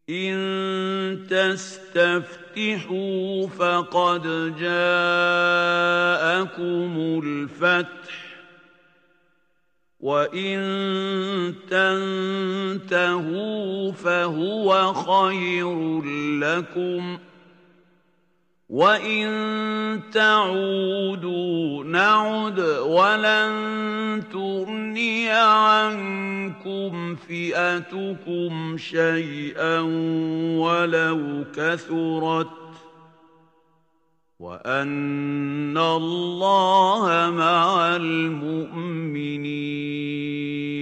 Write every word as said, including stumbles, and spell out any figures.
إن تستفتحوا فقد جاءكم الفتح وإن تنتهوا فهو خير لكم وإن تعودوا نعد ولن تغني عنكم فئتكم شيئا ولو كثرت وأن الله مع المؤمنين